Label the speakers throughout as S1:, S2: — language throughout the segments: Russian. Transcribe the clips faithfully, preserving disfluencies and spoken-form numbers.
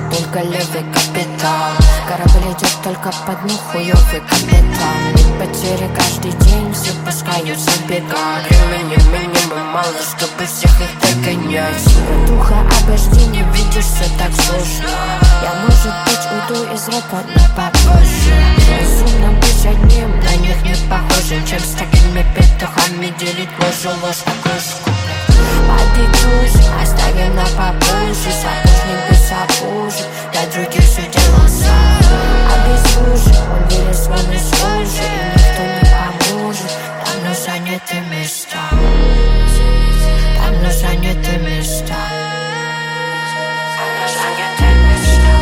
S1: только левый капитал. Корабль идет только по дну, хуёвый капитан. Потери каждый день, все пускают в бега. Времени минимум мало, чтобы всех их догонять. Братуха, обожди, не видишь, все так сложно. Я, может быть, уйду из рэпа, но попозже. Разумно быть одним, на них не похожим, чем с такими петухами делить ложу, ложь на кружку. Побегусь, оставим на попозже. Сапожник без сапожек, для других все делал сам. Обезлужен, он вырос вон из кожи, и никто не поможет. Там но заняты места, там но заняты места, там но заняты места.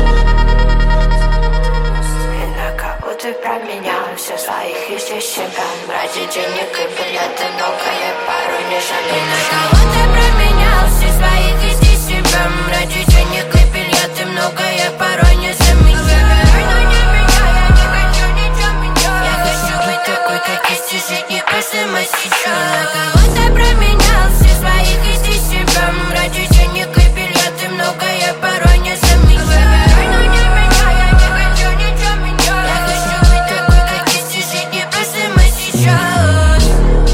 S1: И на кого ты променял все своих и здесь себя? Ради денег и билеты многое порой не жалею. На кого ты променял все своих и здесь себя? Ради денег и билеты многое порой не замечаю. Я хочу быть такой, как есть, и жить не каждым, а сейчас. На кого ты променял все своих и здесь себя? Ради денег и билеты многое порой не замечаю. Я хочу быть такой, как есть, и жить не каждым, а сейчас.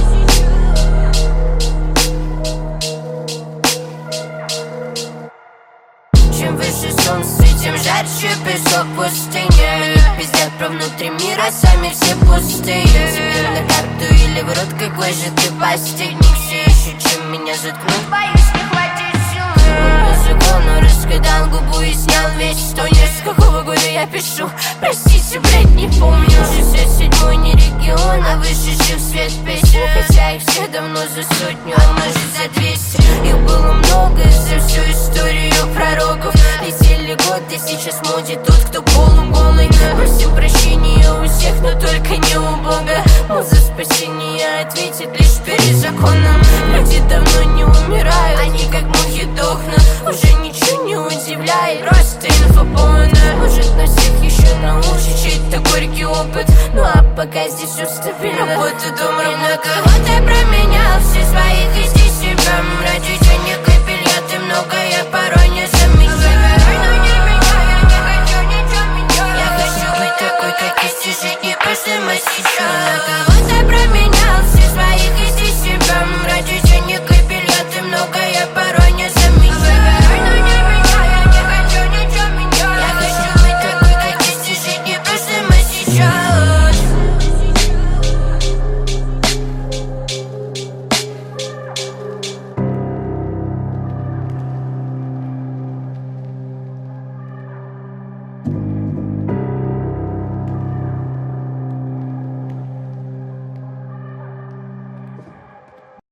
S1: Чем выше солнце, тем жарче песок пустыни. Они пиздят про внутри мира, сами все пустые. Тебе на карту или в рот, какой же ты постельник? Все ищут, чем меня заткнуть, боюсь, не хватит сил. По закону раскатал губу и снял весь тонер. С какого года я пишу? Простите, блять, не помню. шестьдесят седьмой не регион, а вышедший в свет песен. Хотя их все давно за сотню, а может за двести. Их было много за всю историю пророков. Летели годы, сейчас в моде тот, кто полуголый. Просим прощения у всех, но только не у Бога. Мол, за спасение ответит лишь перед законом. Люди давно не умирают, они как мухи дохнут. Уже ничего не удивляет, просто инфополная. Может, нас всех еще научит чей-то горький опыт. Ну а пока здесь все стабильно. Работа, дом, ровно. На кого ты променял все своих и здесь себя? Ради